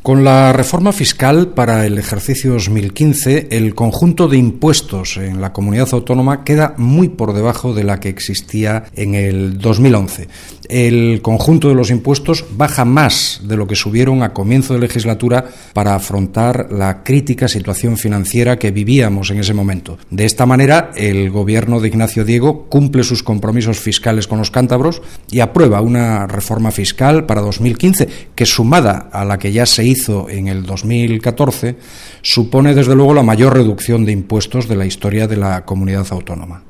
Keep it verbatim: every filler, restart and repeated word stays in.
Con la reforma fiscal para el ejercicio dos mil quince, el conjunto de impuestos en la comunidad autónoma queda muy por debajo de la que existía en el dos mil once. El conjunto de los impuestos baja más de lo que subieron a comienzo de legislatura para afrontar la crítica situación financiera que vivíamos en ese momento. De esta manera, el gobierno de Ignacio Diego cumple sus compromisos fiscales con los cántabros y aprueba una reforma fiscal para dos mil quince que, sumada a la que ya se hizo en el dos mil catorce, supone desde luego la mayor reducción de impuestos de la historia de la comunidad autónoma.